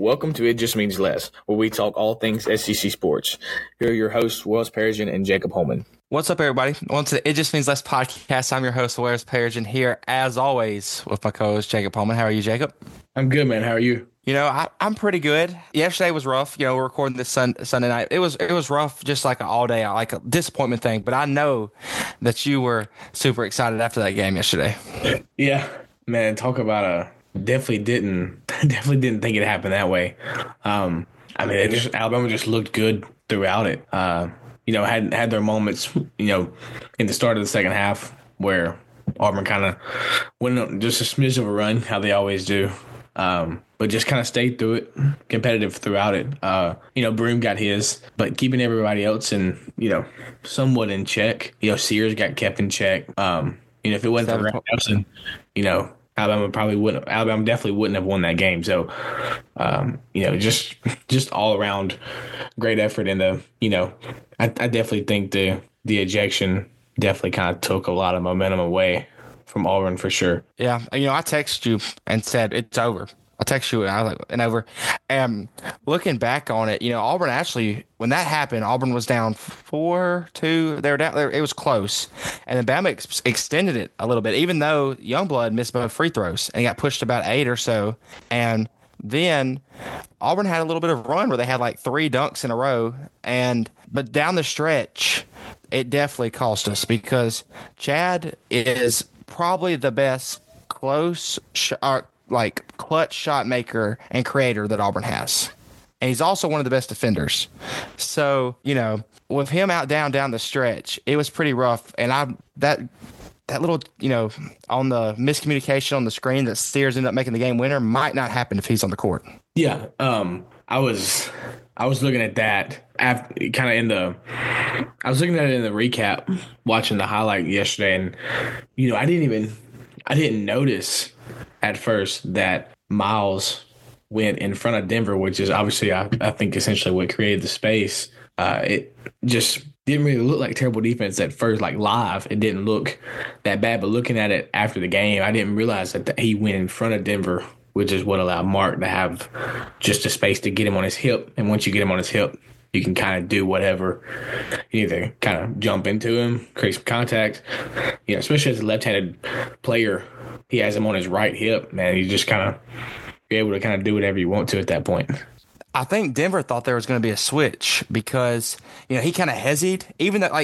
Welcome to It Just Means Less, where we talk all things SEC sports. Here are your hosts, Wells Persian and Jacob Holman. What's up, everybody? Welcome to the It Just Means Less podcast. I'm your host, Wells Persian, here as always with my co-host, Jacob Holman. How are you, Jacob? I'm good, man. How are you? I'm pretty good. Yesterday was rough. We're recording this Sunday night. It was rough, just like an all day, like a disappointment thing. But I know that you were super excited after that game yesterday. Yeah, man. Talk about definitely didn't think it happened that way. Alabama just looked good throughout it. Had their moments, in the start of the second half where Auburn kind of went on just a smidge of a run, how they always do. But just kind of stayed through it, competitive throughout it. Broome got his, but keeping everybody else somewhat in check. Sears got kept in check. If it wasn't for Grant Nelson, Alabama definitely wouldn't have won that game. So, just all around great effort. And I definitely think the ejection definitely kind of took a lot of momentum away from Auburn for sure. Yeah. I texted you and said, it's over. I texted you and I was like, and over. And looking back on it, Auburn actually, when that happened, Auburn was down 4-2. They were down there. It was close. And then Bama extended it a little bit, even though Youngblood missed both free throws and got pushed about 8 or so. And then Auburn had a little bit of a run where they had like 3 dunks in a row. But down the stretch, it definitely cost us because Chad is probably the best clutch shot maker and creator that Auburn has. And he's also one of the best defenders. So, with him out down the stretch, it was pretty rough. And that little, on the miscommunication on the screen that Sears ended up making the game winner might not happen if he's on the court. Yeah. I was looking at that I was looking at it in the recap, watching the highlight yesterday, and I didn't notice at first that Miles went in front of Denver, which is obviously I think essentially what created the space. It just didn't really look like terrible defense at first, like live. It didn't look that bad, but looking at it after the game, I didn't realize that he went in front of Denver, which is what allowed Mark to have just a space to get him on his hip. And once you get him on his hip, you can kind of do whatever. You either kind of jump into him, create some contact. Especially as a left-handed player, he has him on his right hip, man. You just kind of be able to kind of do whatever you want to at that point. I think Denver thought there was going to be a switch because, he kind of hesitated, even though,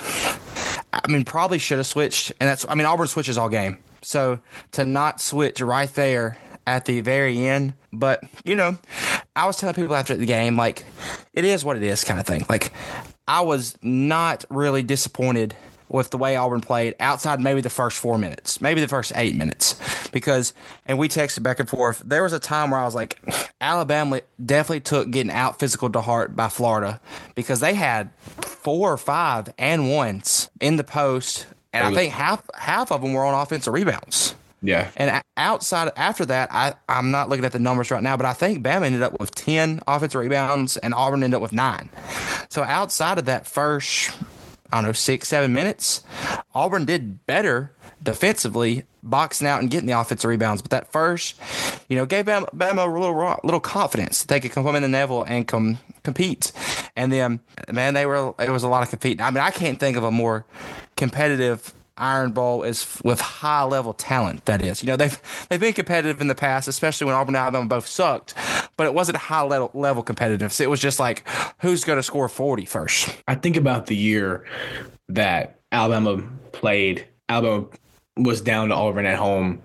probably should have switched. And Auburn switches all game. So to not switch right there at the very end. But, I was telling people after the game, it is what it is kind of thing. I was not really disappointed with the way Auburn played outside maybe the first 4 minutes, maybe the first 8 minutes. And we texted back and forth. There was a time where I was like, Alabama definitely took getting out physical to heart by Florida because they had 4 or 5 and ones in the post. And I think half of them were on offensive rebounds. Yeah. And after that, I'm not looking at the numbers right now, but I think Bama ended up with 10 offensive rebounds and Auburn ended up with 9. So outside of that first, 6-7 minutes, Auburn did better defensively, boxing out and getting the offensive rebounds. But that first, gave Bama a little confidence that they could come in the Neville and compete. And then, man, it was a lot of competing. I can't think of a more competitive Iron Bowl is with high level talent. That is, they've been competitive in the past, especially when Auburn and Alabama both sucked, but it wasn't high level competitive. So it was just like, who's going to score 40 first? I think about the year that Alabama played. Alabama was down to Auburn at home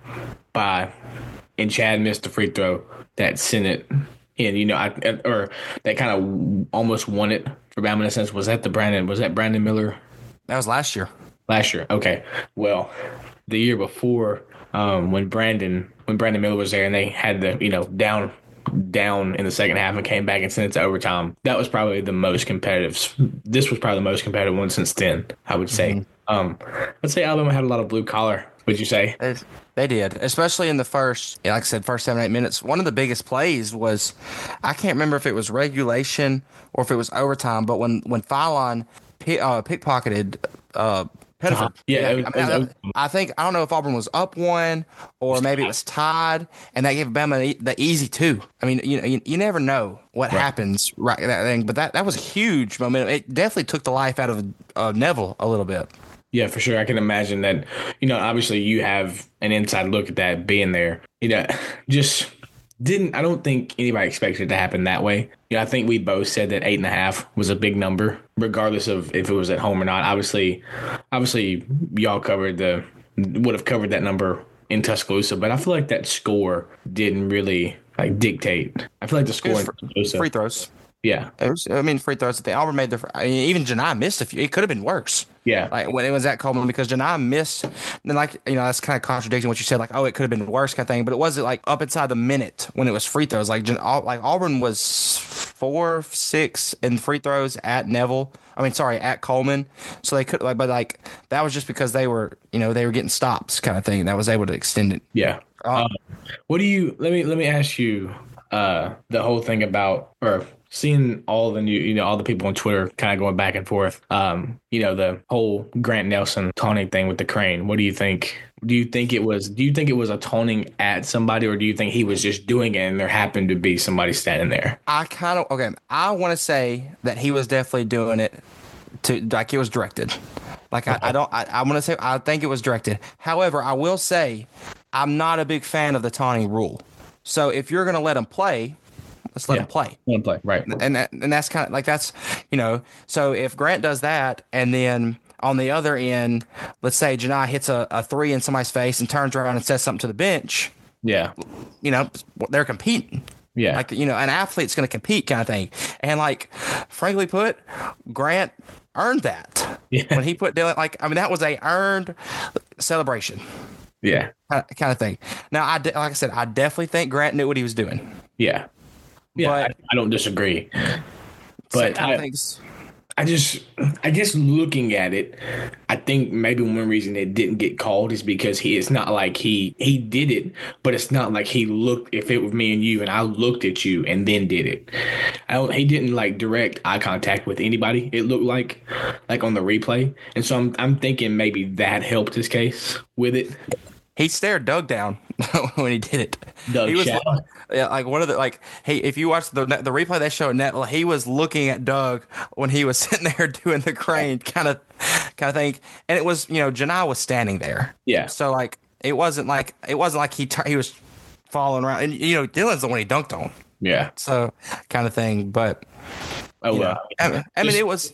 and Chad missed the free throw that sent it in. Or that kind of almost won it for Bama in a sense. Was that Brandon Miller? That was last year. Last year, okay. Well, the year before, when Brandon Miller was there, and they had the down in the second half and came back and sent it to overtime. That was probably the most competitive. This was probably the most competitive one since then, I would say. I'd say Alabama had a lot of blue collar. Would you say? They did, especially in the first 7-8 minutes. One of the biggest plays was, I can't remember if it was regulation or if it was overtime, but when Phylon pickpocketed Pettiford. Yeah, Yeah. it I was, mean, I think, I don't know if Auburn was up one or maybe it was tied, and that gave Bama the easy two. I mean, you never know what right. happens, right? That thing, but that was a huge momentum. It definitely took the life out of Neville a little bit. Yeah, for sure. I can imagine that, obviously you have an inside look at that being there. Just didn't, I don't think anybody expected it to happen that way. I think we both said that 8.5 was a big number, regardless of if it was at home or not. Obviously, y'all would have covered that number in Tuscaloosa, but I feel like that score didn't really like dictate. I feel like the It score was in Tuscaloosa, free throws. yeah, It was, I mean, free throws. The Auburn made the. I mean, even Janai missed a few. It could have been worse. yeah, Like when it was at Coleman because Janai missed. Then that's kind of contradicting what you said. Like it could have been worse kind of thing. But it wasn't like up inside the minute when it was free throws. Like Auburn was 4-6 in free throws at Neville. I mean, sorry, at Coleman. So they could but that was just because they were they were getting stops kind of thing. That was able to extend it. yeah. What do you? Let me ask you the whole thing about or seeing all the new all the people on Twitter kind of going back and forth. The whole Grant Nelson taunting thing with the crane. What do you think? Do you think it was a taunting at somebody, or do you think he was just doing it and there happened to be somebody standing there? I want to say that he was definitely doing it to like it was directed. Like I want to say I think it was directed. However, I will say I'm not a big fan of the taunting rule. So if you're gonna let him play, let's let him play. Let him play, right? And that's kind of like that's So if Grant does that, and then on the other end, let's say Janai hits a three in somebody's face and turns around and says something to the bench, Yeah, they're competing. yeah, Like an athlete's going to compete kind of thing. And frankly put, Grant earned that yeah, when he put Dylan. That was a earned celebration. yeah, Kind of thing. Now, like I said, I definitely think Grant knew what he was doing. yeah, yeah. But I don't disagree, but kind of things. I guess looking at it, I think maybe one reason it didn't get called is because it's not like he did it, but it's not like he looked, if it was me and you and I looked at you and then did it. He didn't like direct eye contact with anybody. It looked like on the replay. And so I'm thinking maybe that helped his case with it. He stared Doug down when he did it. Doug He was Shaw. one of the hey, if you watch the replay they showed net, he was looking at Doug when he was sitting there doing the crane kind of thing, and it was Janai was standing there. Yeah. So it wasn't like he was falling around, and Dylan's the one he dunked on. Yeah. So kind of thing, but Oh well. I mean it was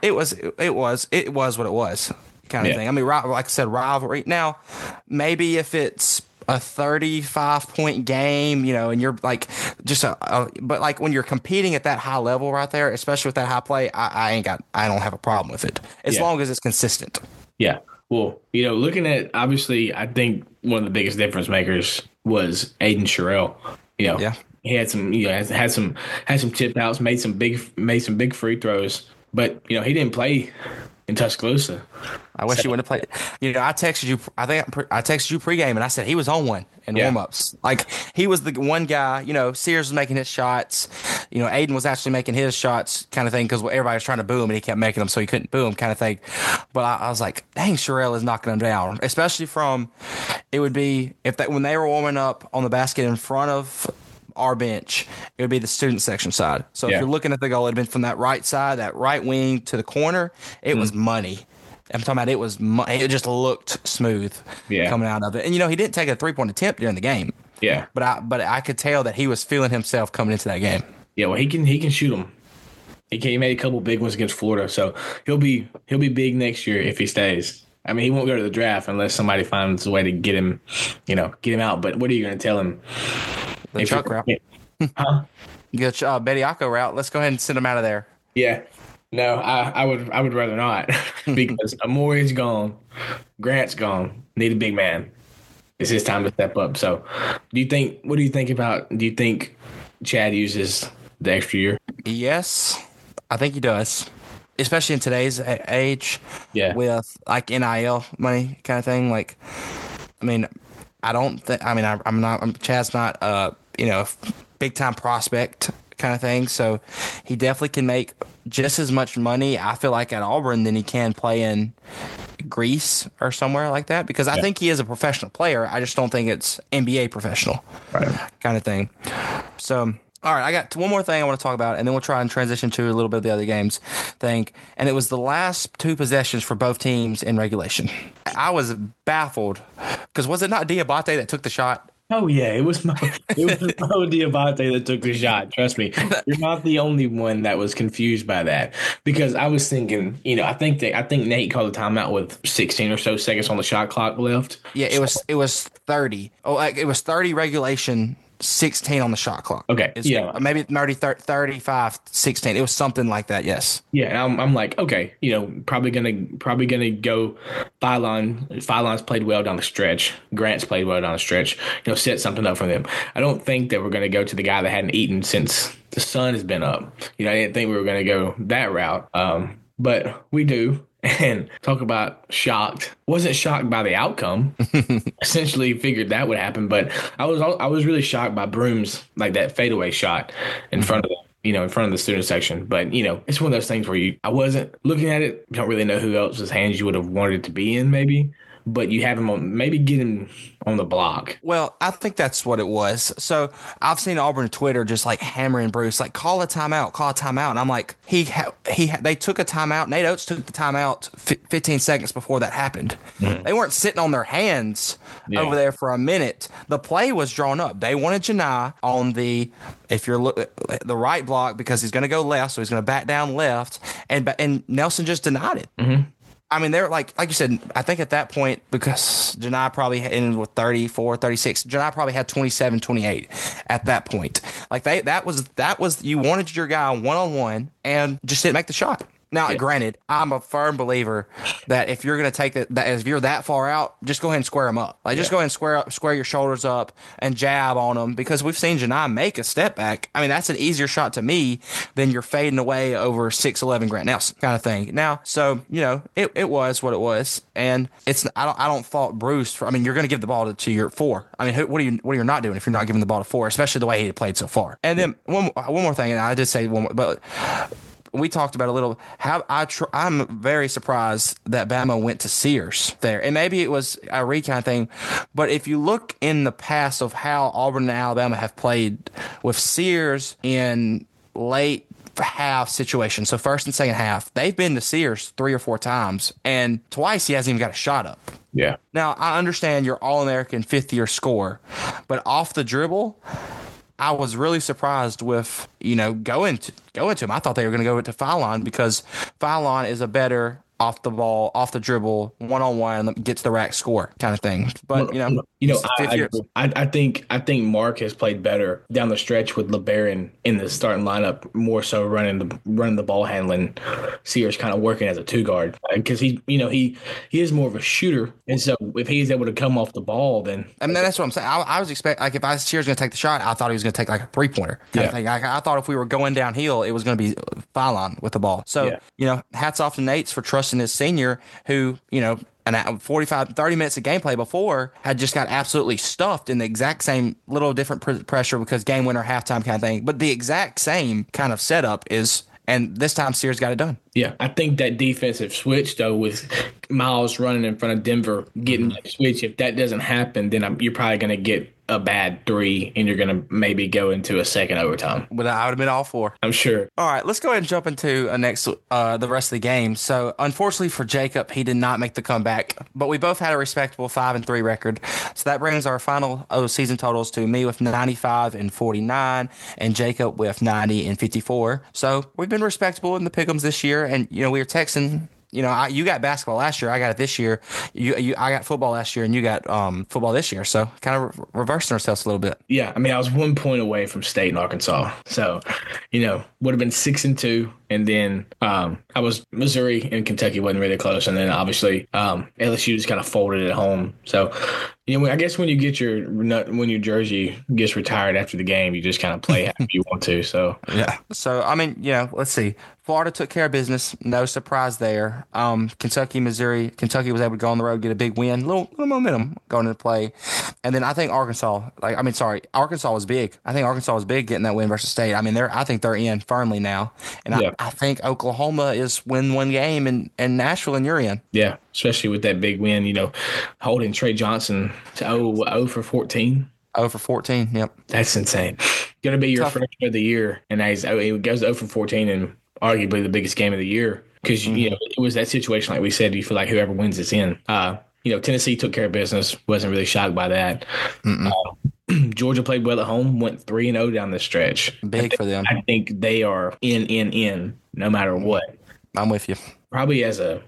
what it was. Kind of thing. I mean, like I said, rivalry. Now, maybe if it's a 35-point game, and you're just but when you're competing at that high level right there, especially with that high play, I don't have a problem with it as long as it's consistent. Yeah. Well, looking at obviously, I think one of the biggest difference makers was Aiden Sherrill. Yeah. He had some, had some tip outs, made some big free throws, but he didn't play in Tuscaloosa. I wish he wouldn't have played. I texted you. I think I texted you pregame, and I said he was on one in warmups. He was the one guy. Sears was making his shots. Aiden was actually making his shots, kind of thing, because everybody was trying to boo him, and he kept making them, so he couldn't boo him, kind of thing. But I was like, dang, Sherrill is knocking them down, especially from. It would be when they were warming up on the basket in front of our bench, it would be the student section side. So if you're looking at the goal, it'd been from that right side, that right wing to the corner. It was money. I'm talking about it just looked smooth coming out of it. And he didn't take a 3-point attempt during the game. Yeah. But I could tell that he was feeling himself coming into that game. Yeah, well he can shoot them. He made a couple big ones against Florida, so he'll be big next year if he stays. I mean, he won't go to the draft unless somebody finds a way to get him out. But what are you going to tell him? The Chuck route. Huh? Get Bediako route. Let's go ahead and send him out of there. Yeah. No, I would rather not because Amori's gone, Grant's gone. Need a big man. It's his time to step up. So, what do you think Chad uses the extra year? Yes, I think he does, especially in today's age. Yeah. With NIL money kind of thing. I don't think. I'm not. Chad's not. Big time prospect kind of thing. So he definitely can make just as much money, I feel like, at Auburn than he can play in Greece or somewhere like that, because I think he is a professional player. I just don't think it's NBA professional kind of thing. So, all right, I got one more thing I want to talk about, and then we'll try and transition to a little bit of the other games thing. And it was the last two possessions for both teams in regulation. I was baffled because was it not Diabate that took the shot? Oh yeah, it was Mo Diabate that took the shot. Trust me, you're not the only one that was confused by that. Because I was thinking, I think Nate called a timeout with 16 or so seconds on the shot clock left. Yeah, it was 30. Oh, it was 30 regulation, 16 on the shot clock. Okay, yeah, maybe 35, 16. It was something like that. Yes. Yeah, and I'm like, okay, probably gonna go. Philon's played well down the stretch. Grant's played well down the stretch. Set something up for them. I don't think that we're gonna go to the guy that hadn't eaten since the sun has been up. I didn't think we were gonna go that route. But we do. And talk about shocked. Wasn't shocked by the outcome. Essentially figured that would happen, but I was really shocked by Broom's like that fadeaway shot in front of in front of the student section. But it's one of those things where I wasn't looking at it. You don't really know who else's hands you would have wanted it to be in, maybe. But you have him on, maybe get him on the block. Well, I think that's what it was. So I've seen Auburn Twitter just like hammering Bruce, like call a timeout. And I'm like, they took a timeout. Nate Oates took the timeout 15 seconds before that happened. Mm-hmm. They weren't sitting on their hands over there for a minute. The play was drawn up. They wanted Janai on the right block because he's going to go left, so he's going to back down left, and Nelson just denied it. Mm-hmm. I mean, they're like you said, I think at that point, because Janai probably ended with 34, 36, Janai probably had 27, 28 at that point. Like that was you wanted your guy one-on-one and just didn't make the shot. Now, granted, I'm a firm believer that if you're going to take that, if you're that far out, just go ahead and square them up. Just go ahead and square your shoulders up and jab on them, because we've seen Janai make a step back. I mean, that's an easier shot to me than you're fading away over 6'11" Grant Nelson kind of thing. Now, so it was what it was, and it's I don't fault Bruce for. I mean, you're going to give the ball to your 4. I mean, what are you not doing if you're not giving the ball to 4, especially the way he played so far? And then one more thing, and I did say one more, but. We talked about a little how I'm very surprised that Bama went to Sears there. And maybe it was a recount thing, but if you look in the past of how Auburn and Alabama have played with Sears in late half situations, so first and second half, they've been to Sears 3 or 4 times, and twice he hasn't even got a shot up. Yeah. Now, I understand you're All-American 5th-year scorer, but off the dribble, I was really surprised with, going to him. I thought they were going to go into Philon because Philon is a better off the ball, off the dribble, one-on-one, gets the rack score kind of thing. But I think Mark has played better down the stretch with LeBaron in the starting lineup, more so running the ball handling. Sears kind of working as a 2 guard because he is more of a shooter, and so if he's able to come off the ball, then that's what I'm saying. I was expecting, like, if Sears going to take the shot, I thought he was going to take like a 3-pointer kind of thing. I thought if we were going downhill, it was going to be Philon with the ball. So hats off to Nate's for trusting his senior, who and 30 minutes of gameplay before had just got absolutely stuffed in the exact same little different pressure because game winner halftime kind of thing, but the exact same kind of setup is. And this time, Sears got it done. Yeah, I think that defensive switch, though, with Miles running in front of Denver, getting that switch, if that doesn't happen, then you're probably going to get a bad 3, and you're going to maybe go into a second overtime. But I would have been all for. I'm sure. All right, let's go ahead and jump into the rest of the game. So, unfortunately for Jacob, he did not make the comeback, but we both had a respectable 5-3 record. So that brings our final season totals to me with 95 and 49, and Jacob with 90 and 54. So we've been respectable in the pick'ems this year, and we were texting. You got basketball last year. I got it this year. I got football last year, and you got football this year. So kind of reversing ourselves a little bit. Yeah, I mean, I was 1 point away from State and Arkansas. So, would have been 6-2 and then I was Missouri and Kentucky wasn't really close, and then obviously LSU just kind of folded at home. So I guess when your jersey gets retired after the game, you just kind of play however you want to. So Yeah. So I mean, let's see. Florida took care of business. No surprise there. Kentucky, Missouri. Kentucky was able to go on the road, get a big win. Little momentum going into play. And then I think Arkansas. Arkansas was big. I think Arkansas was big getting that win versus State. I mean, I think they're in firmly now. And yeah, I think Oklahoma is win one game, and Nashville and you're in. yeah, especially with that big win. Holding Trey Johnson to 0 for 14. 0 for 14. Yep. That's insane. Going to be your Tough. freshman of the year, and he goes 0 for 14 and arguably the biggest game of the year because it was that situation like we said. You feel like whoever wins is in. Tennessee took care of business. Wasn't really shocked by that. Georgia played well at home. Went 3-0 down the stretch. Big for them. I think they are in no matter what. I'm with you. Probably as a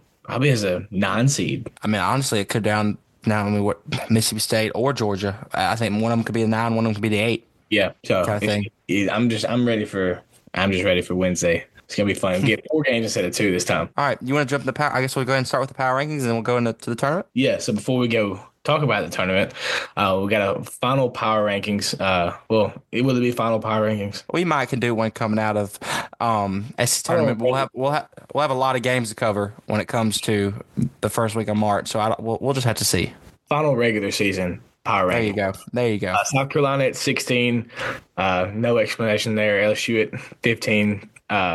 9 seed. I mean, honestly, it could down now. I mean, what Mississippi State or Georgia. I think one of them could be a 9, one of them could be the 8. Yeah. So Kind of thing. I'm just ready for Wednesday. It's gonna be fun. Get 4 games instead of 2 this time. All right, you want to jump in the power? I guess we'll go ahead and start with the power rankings, and then we'll go into the tournament. Yeah. So before we go talk about the tournament, we got a final power rankings. Will it be final power rankings? We might can do one coming out of SEC tournament. But we'll have a lot of games to cover when it comes to the first week of March. So we'll just have to see. Final regular season power rankings. There you go. South Carolina at 16. No explanation there. LSU at 15.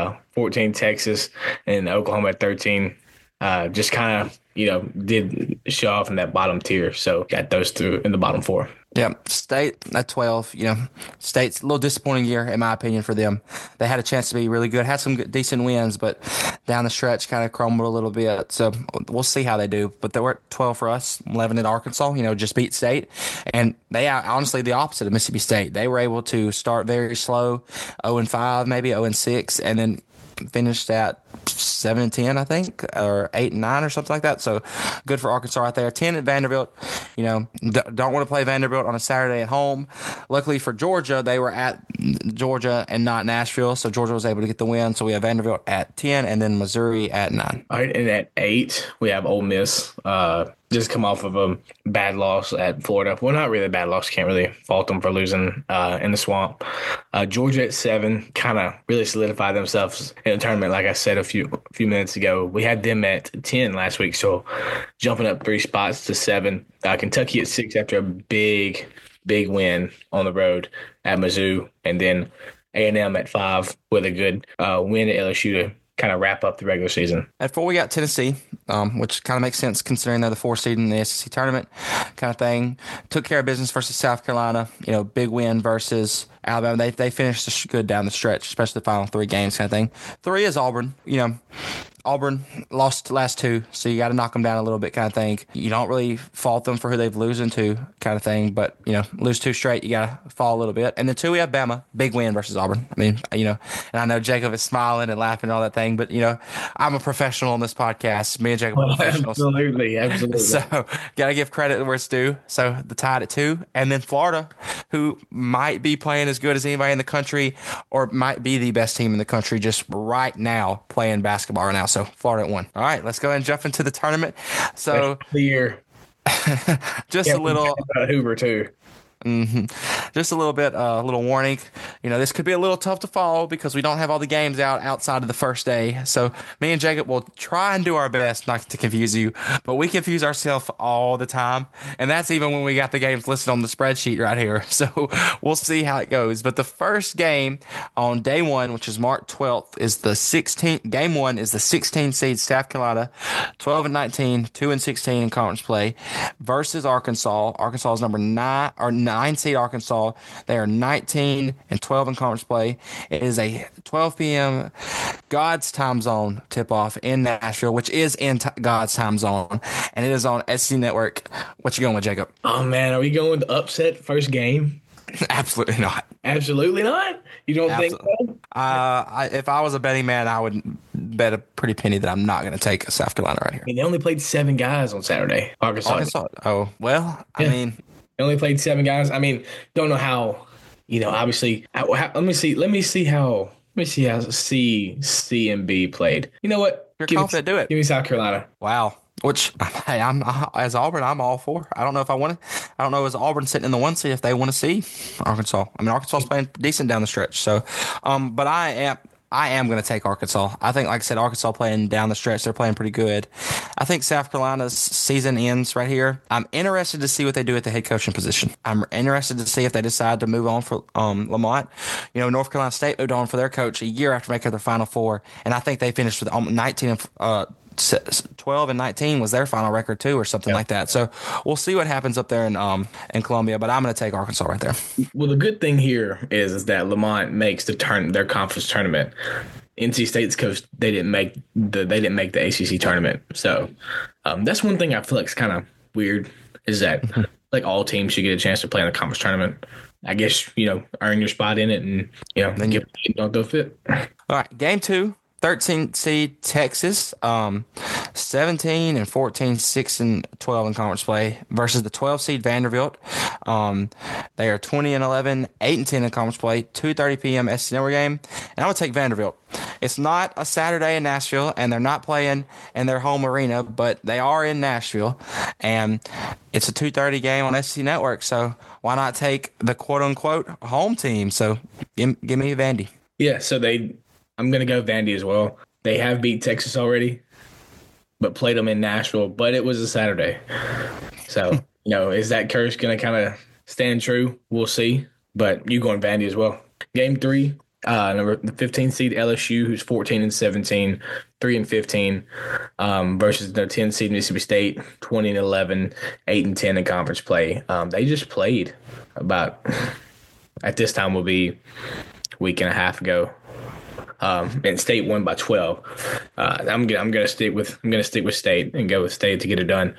14 Texas, and Oklahoma at 13. Just kind of, did show off in that bottom tier. So got those 2 in the bottom 4. Yeah, State at 12. State's a little disappointing year in my opinion for them. They had a chance to be really good, had some decent wins, but down the stretch kind of crumbled a little bit. So we'll see how they do. But they were at 12 for us, 11 at Arkansas. Just beat State, and they are honestly the opposite of Mississippi State. They were able to start very slow, 0-5, maybe 0-6, and then finished at 7-10, I think, or 8-9 or something like that. So good for Arkansas right there. 10 at Vanderbilt. Don't want to play Vanderbilt on a Saturday at home. Luckily for Georgia, they were at Georgia and not Nashville, so Georgia was able to get the win. So we have Vanderbilt at 10, and then Missouri at 9. All right, and at 8 we have Ole Miss. Just come off of a bad loss at Florida. Well, not really a bad loss. Can't really fault them for losing in the swamp. Georgia at 7 kind of really solidified themselves in the tournament. Like I said a few minutes ago, we had them at 10 last week, so jumping up 3 spots to 7. Kentucky at 6 after a big win on the road at Mizzou, and then A&M at 5 with a good win at LSU to kind of wrap up the regular season. At 4, we got Tennessee, which kind of makes sense considering they're the 4th seed in the SEC tournament kind of thing. Took care of business versus South Carolina, big win versus Alabama. They finished good down the stretch, especially the final 3 games kind of thing. 3 is Auburn. Auburn lost the last 2, so you got to knock them down a little bit kind of thing. You don't really fault them for who they've losing to kind of thing, but, lose 2 straight, you got to fall a little bit. And then 2, we have Bama, big win versus Auburn. I mean, and I know Jacob is smiling and laughing and all that thing, but, I'm a professional on this podcast. Me and Jacob are professionals. Absolutely. So, got to give credit where it's due. So, the tied at 2. And then Florida, who might be playing as good as anybody in the country or might be the best team in the country just right now playing basketball right now. So Florida at 1. All right, let's go ahead and jump into the tournament. So the year, just a little Hoover too. Just a little bit, a little warning. This could be a little tough to follow because we don't have all the games outside of the first day. So me and Jacob will try and do our best not to confuse you, but we confuse ourselves all the time. And that's even when we got the games listed on the spreadsheet right here. So we'll see how it goes. But the first game on day 1, which is March 12th, is the 16th. Game 1 is the 16 seed South Carolina, 12-19, 2-16 in conference play versus Arkansas. Arkansas is number 9 seed Arkansas. They are 19-12 in conference play. It is a 12 p.m. God's time zone tip-off in Nashville, which is in God's time zone, and it is on SC Network. What you going with, Jacob? Oh, man, are we going with the upset first game? Absolutely not. Absolutely not? You don't think so? If I was a betting man, I would bet a pretty penny that I'm not going to take South Carolina right here. I mean, they only played 7 guys on Saturday. Arkansas. Oh, well, yeah. I mean... They only played 7 guys. I mean, don't know how, obviously. Let me see how me see how C and B played. You know what? You're confident, do it. Give me South Carolina. Wow. Which, hey, as Auburn, I'm all for. I don't know if I want to. I don't know as Auburn sitting in the 1 seed if they want to see Arkansas. I mean, Arkansas's playing decent down the stretch. So, but I am going to take Arkansas. I think, like I said, Arkansas playing down the stretch, they're playing pretty good. I think South Carolina's season ends right here. I'm interested to see what they do at the head coaching position. I'm interested to see if they decide to move on for Lamont. You know, North Carolina State moved on for their coach a year after making their Final Four, and I think they finished with 19 and 12 and 19 was their final record too, or something like that. So we'll see what happens up there in Columbia, but I'm going to take Arkansas right there. Well, the good thing here is that Lamont makes their conference tournament. NC State's coach, they didn't make the ACC tournament. So that's one thing I feel like is kind of weird, is that like all teams should get a chance to play in the conference tournament. I guess, earn your spot in it and, then don't go fit. All right, game 2. 13 seed Texas, 17 and 14, 6 and 12 in conference play versus the 12 seed Vanderbilt. They are 20 and 11, 8 and 10 in conference play, 2:30 p.m. SEC Network game. And I would take Vanderbilt. It's not a Saturday in Nashville, and they're not playing in their home arena, but they are in Nashville, and it's a 2:30 game on SEC Network. So why not take the quote unquote home team? So give me Vandy. Yeah. So I'm going to go Vandy as well. They have beat Texas already, but played them in Nashville, but it was a Saturday. So, is that curse going to kind of stand true? We'll see. But you going Vandy as well. Game 3, the 15 seed LSU, who's 14 and 17, 3 and 15, versus the 10 seed Mississippi State, 20 and 11, 8 and 10 in conference play. They just played about, at this time will be a week and a half ago. And State won by 12. I'm gonna stick with State and go with State to get it done.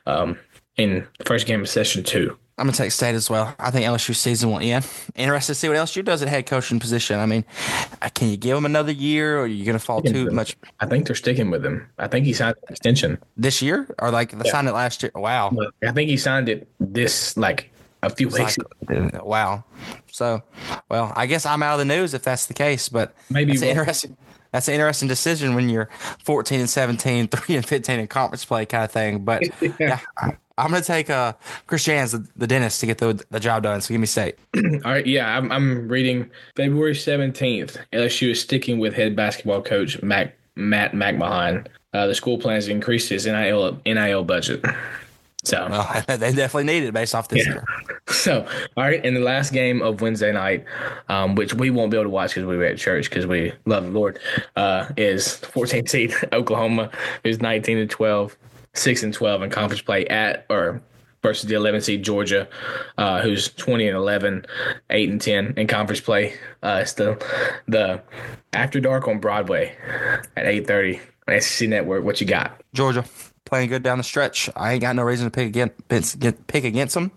In the first game of session 2. I'm gonna take State as well. I think LSU season will end. Interested to see what LSU does at head coaching position. I mean, can you give him another year, or are you gonna fall too much? I think they're sticking with him. I think he signed an extension this year, or signed it last year. Wow. I think he signed it this a few weeks ago. Wow. So, well, I guess I'm out of the news if that's the case, but maybe that's an interesting decision when you're 14 and 17, 3 and 15 in conference play kind of thing. But yeah, I'm going to take Chris Jans, the dentist, to get the job done. So give me State. All right. Yeah, I'm reading February 17th. LSU is sticking with head basketball coach Matt McMahon. The school plans to increase his NIL budget. So they definitely need it based off this year. So, all right, in the last game of Wednesday night, which we won't be able to watch because we were at church because we love the Lord, is 14 seed Oklahoma, who's 19 and 12, 6 and 12 in conference play versus the 11 seed Georgia, who's 20 and 11, 8 and 10 in conference play. It's the After Dark on Broadway at 8:30 on SEC Network. What you got? Georgia. Playing good down the stretch. I ain't got no reason to pick against them.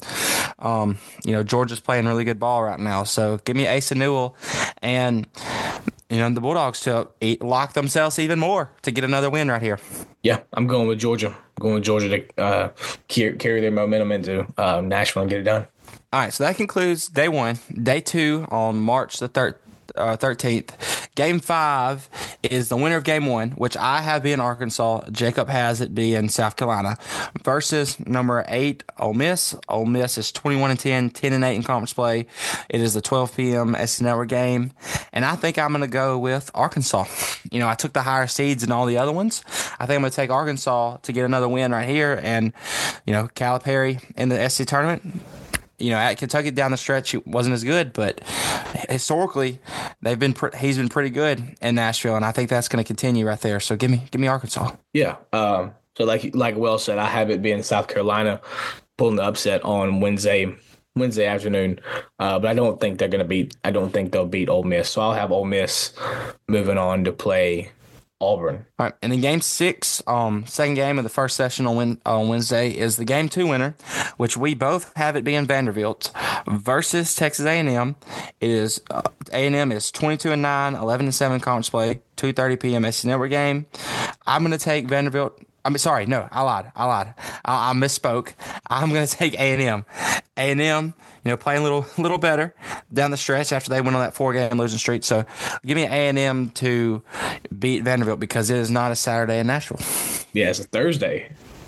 Georgia's playing really good ball right now. So give me Asa Newell and the Bulldogs to lock themselves even more to get another win right here. Yeah, I'm going with Georgia. I'm going with Georgia to carry their momentum into Nashville and get it done. All right, so that concludes day 1. Day 2 on March the 13th. Game 5 is the winner of game 1, which I have being Arkansas. Jacob has it being South Carolina, versus number 8 Ole Miss. Ole Miss is 21 and 10, 10 and 8 in conference play. It is the 12 p.m. SEC Network game, and I think I'm going to go with Arkansas. I took the higher seeds in all the other ones. I think I'm going to take Arkansas to get another win right here, and Calipari in the SEC tournament. At Kentucky down the stretch, it wasn't as good, but historically, he's been pretty good in Nashville, and I think that's going to continue right there. So give me Arkansas. Yeah. So like Will said, I have it being South Carolina pulling the upset on Wednesday afternoon, but I don't think they'll beat Ole Miss. So I'll have Ole Miss moving on to play Auburn. All right, and in game 6, second game of the first session on Wednesday is the game 2 winner, which we both have it being Vanderbilt versus Texas A&M. It is A&M is 22 and 9, 11 and 7 conference play, 2:30 p.m. SEC Network game. I'm going to take Vanderbilt I'm sorry. No, I lied. I misspoke. I'm going to take A&M. A&M, playing a little better down the stretch after they went on that 4-game losing streak. So give me A&M to beat Vanderbilt because it is not a Saturday in Nashville. Yeah, it's a Thursday.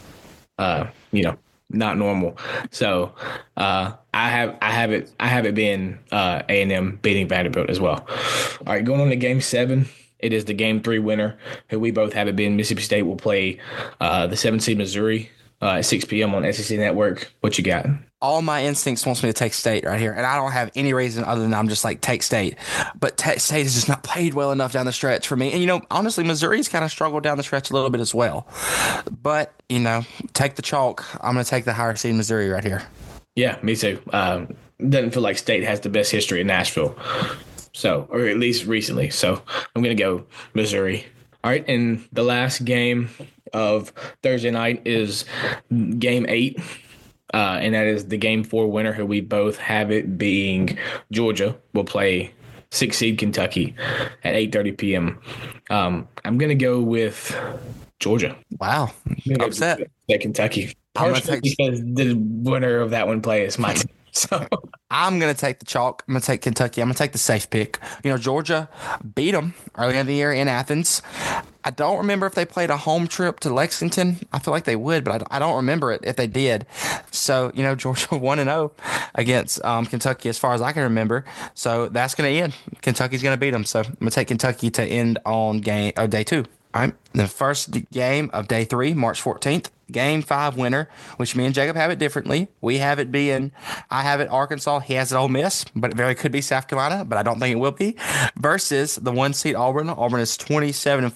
You know, not normal. So I have it being A&M beating Vanderbilt as well. All right, going on to game 7. It is the game 3 winner, who we both have it being Mississippi State will play the 7th seed Missouri at 6 p.m. on SEC Network. What you got? All my instincts wants me to take State right here, and I don't have any reason other than I'm just like take State. But State has just not played well enough down the stretch for me. And honestly, Missouri's kind of struggled down the stretch a little bit as well. But take the chalk. I'm going to take the higher seed Missouri right here. Yeah, me too. Doesn't feel like State has the best history in Nashville, or at least recently. So I'm going to go Missouri. All right, and the last game of Thursday night is game 8. And that is the game 4 winner, who we both have it being Georgia will play 6 seed Kentucky at 8:30 p.m. I'm going to go with Georgia. Wow. Upset. Kentucky. Partially because the winner of that one play is my team. So I'm going to take the chalk. I'm going to take Kentucky. I'm going to take the safe pick. Georgia beat them early in the year in Athens. I don't remember if they played a home trip to Lexington. I feel like they would, but I don't remember it if they did. So, Georgia 1-0 against Kentucky as far as I can remember. So that's going to end. Kentucky's going to beat them. So I'm going to take Kentucky to end on day 2. All right, the first game of day 3, March 14th, game 5 winner, which me and Jacob have it differently. We have it being, I have it Arkansas, he has it Ole Miss, but it very could be South Carolina, but I don't think it will be, versus the 1 seed Auburn. Auburn is 27-4,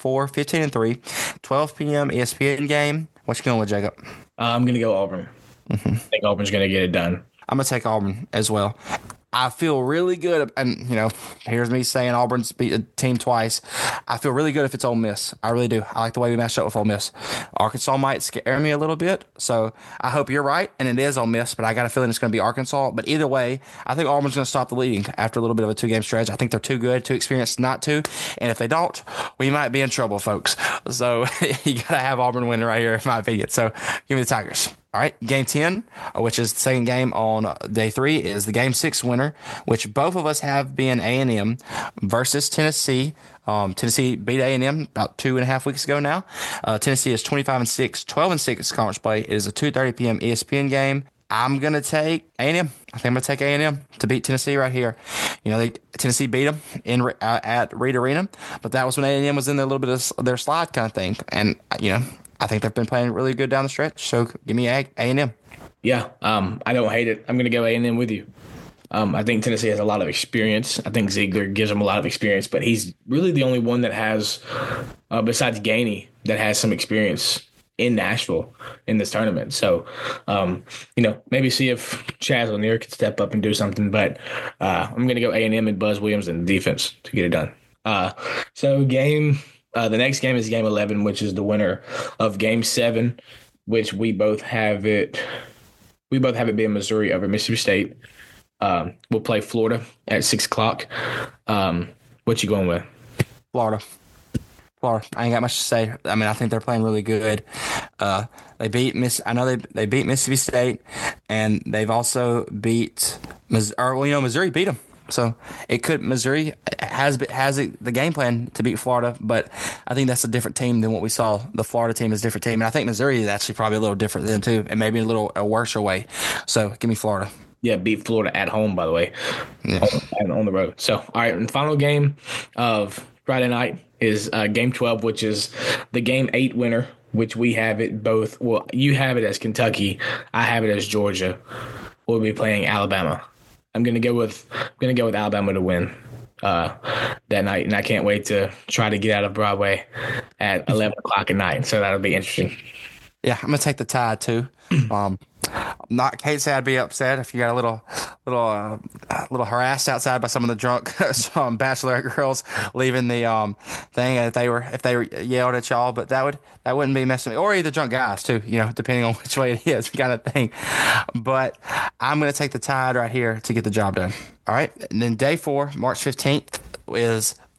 15-3, 12 p.m. ESPN game. What you going with, Jacob? I'm going to go Auburn. I think Auburn's going to get it done. I'm going to take Auburn as well. I feel really good, and here's me saying Auburn's beat a team twice. I feel really good if it's Ole Miss. I really do. I like the way we matched up with Ole Miss. Arkansas might scare me a little bit, so I hope you're right, and it is Ole Miss, but I got a feeling it's going to be Arkansas. But either way, I think Auburn's going to stop the leading after a little bit of a 2-game stretch. I think they're too good, too experienced not to, and if they don't, we might be in trouble, folks. So you got to have Auburn win right here, in my opinion. So give me the Tigers. All right, game 10, which is the second game on day 3, is the game 6 winner, which both of us have been A&M versus Tennessee. Tennessee beat A&M about 2.5 weeks ago now. Tennessee is 25-6, 12-6 conference play. It is a 2:30 p.m. ESPN game. I'm going to take A&M. I think I'm going to take A&M to beat Tennessee right here. Tennessee beat them at Reed Arena, but that was when A&M was in a little bit of their slide kind of thing. And, I think they've been playing really good down the stretch. So give me A&M. Yeah, I don't hate it. I'm going to go A&M with you. I think Tennessee has a lot of experience. I think Ziegler gives them a lot of experience, but he's really the only one that has, besides Gainey, that has some experience in Nashville in this tournament. So, maybe see if Chaz Lanier could step up and do something. But I'm going to go A&M and Buzz Williams in the defense to get it done. The next game is game 11, which is the winner of game 7, which we both have it. We both have it being Missouri over Mississippi State. We'll play Florida at 6:00. What you going with? Florida. I ain't got much to say. I mean, I think they're playing really good. They beat they beat Mississippi State, and they've also beat Missouri beat them. So Missouri has the game plan to beat Florida, but I think that's a different team than what we saw. The Florida team is a different team, and I think Missouri is actually probably a little different than too, and maybe a worse way. So give me Florida. Yeah, beat Florida at home, by the way, on the road. So, all right, and the final game of Friday night is game 12, which is the game 8 winner, which we have it both. Well, you have it as Kentucky. I have it as Georgia. We'll be playing Alabama. I'm gonna go with Alabama to win that night, and I can't wait to try to get out of Broadway at 11 o'clock at night. So that'll be interesting. Yeah, I'm gonna take the Tide too. Not Kate said I'd be upset if you got a little harassed outside by some of the drunk bachelorette girls leaving the thing, and if they yelled at y'all, but that wouldn't be messing with me, or either drunk guys too, depending on which way it is, kind of thing. But I'm gonna take the Tide right here to get the job done. All right, and then day 4, March 15th, is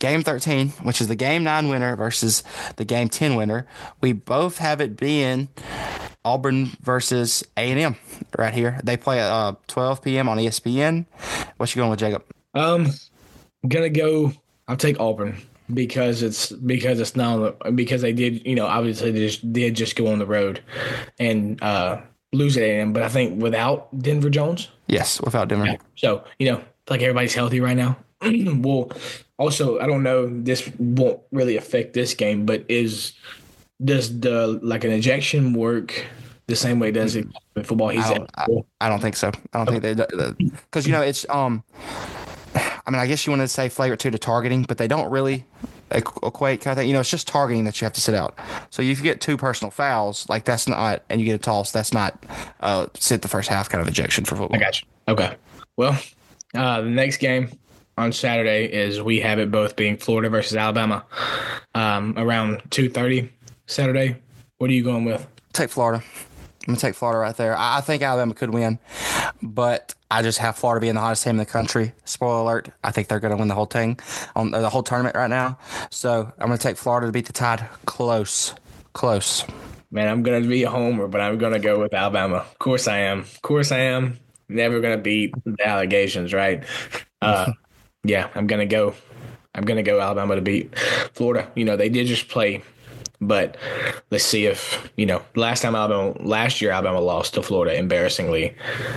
Game 13, which is the Game 9 winner versus the Game 10 winner. We both have it being Auburn versus A&M right here. They play at 12 p.m. on ESPN. What you going with, Jacob? I'm gonna go. I'll take Auburn because it's not because they did, obviously they just go on the road and lose at A&M, but I think without Denver Jones. Yes, without Denver. Yeah. So, like everybody's healthy right now. Well, also, I don't know, this won't really affect this game, but does an ejection work the same way it does it in football? I don't think so. I don't think they, because it's I mean, I guess you want to say flagrant 2 to targeting, but they don't really equate kind of thing. It's just targeting that you have to sit out. So if you get 2 personal fouls, like that's not, and you get a toss, that's not sit the first half kind of ejection for football. I got you. Okay. Well, the next game on Saturday is we have it both being Florida versus Alabama around 2:30 Saturday. What are you going with? Take Florida. I'm going to take Florida right there. I think Alabama could win, but I just have Florida being the hottest team in the country. Spoiler alert, I think they're going to win the whole thing, on the whole tournament right now. So I'm going to take Florida to beat the Tide. Close. Man, I'm going to be a homer, but I'm going to go with Alabama. Of course I am. Never going to beat the allegations, right? Yeah, I'm going to go Alabama to beat Florida. They did just play. But let's see if, last year Alabama lost to Florida embarrassingly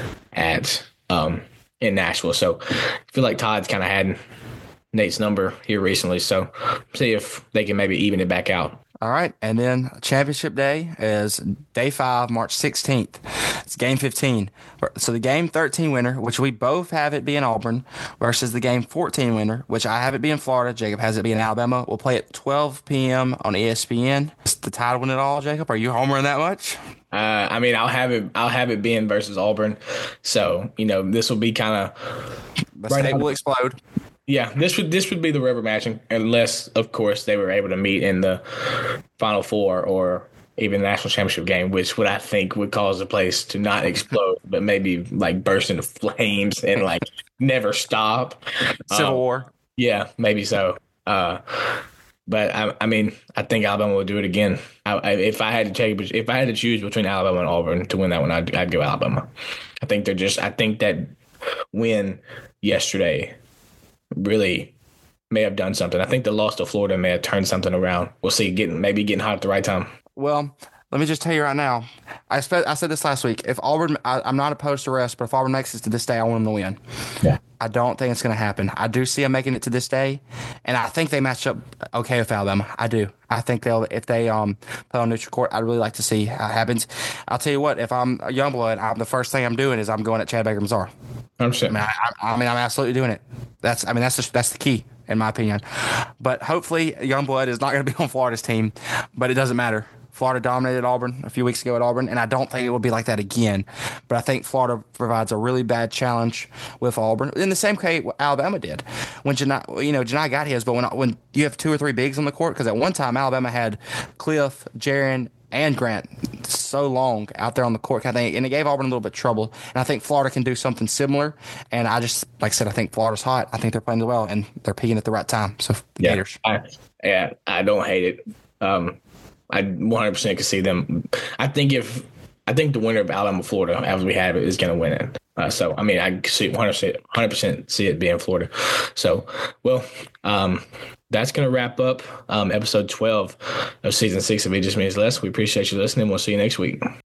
in Nashville. So I feel like Todd's kind of had Nate's number here recently. So see if they can maybe even it back out. All right. And then championship day is day 5, March 16th. It's game 15. So the game 13 winner, which we both have it being Auburn, versus the game 14 winner, which I have it being Florida. Jacob has it being Alabama. We'll play at 12 p.m. on ESPN. Is the Tide win it all, Jacob? Are you homering that much? I mean, I'll have it being versus Auburn. So, this will be kind of the state will explode. Yeah, this would be the rubber matching, unless, of course, they were able to meet in the Final Four or even the national championship game, which I think would cause the place to not explode, but maybe like burst into flames and like never stop. Civil War. Yeah, maybe so. But I mean, I think Alabama will do it again. If I had to choose between Alabama and Auburn to win that one, I'd go Alabama. I think that win yesterday really may have done something. I think the loss to Florida may have turned something around. We'll see. Getting hot at the right time. Well, let me just tell you right now. I said this last week. If Auburn, I'm not opposed to rest, but if Auburn makes it to this day, I want them to win. Yeah. I don't think it's going to happen. I do see them making it to this day, and I think they match up okay with Alabama. I do. I think if they play on neutral court, I'd really like to see how it happens. I'll tell you what. If I'm a Youngblood, the first thing I'm doing is I'm going at Chad Baker-Mazara. I'm I'm absolutely doing it. That's the key, in my opinion. But hopefully, Youngblood is not going to be on Florida's team. But it doesn't matter. Florida dominated Auburn a few weeks ago at Auburn, and I don't think it will be like that again. But I think Florida provides a really bad challenge with Auburn, in the same way Alabama did when Janai got his. But when you have 2 or 3 bigs on the court, because at one time Alabama had Cliff, Jaron, and Grant so long out there on the court, I think, and it gave Auburn a little bit of trouble. And I think Florida can do something similar. And I just, like I said, I think Florida's hot. I think they're playing well, and they're peaking at the right time. So the Gators. I don't hate it. I 100% could see them. I think the winner of Alabama Florida, as we have it, is going to win it. So I mean, I see 100% see it being Florida. So well, that's going to wrap up episode 12 of season 6 of It Just Means Less. We appreciate you listening. We'll see you next week.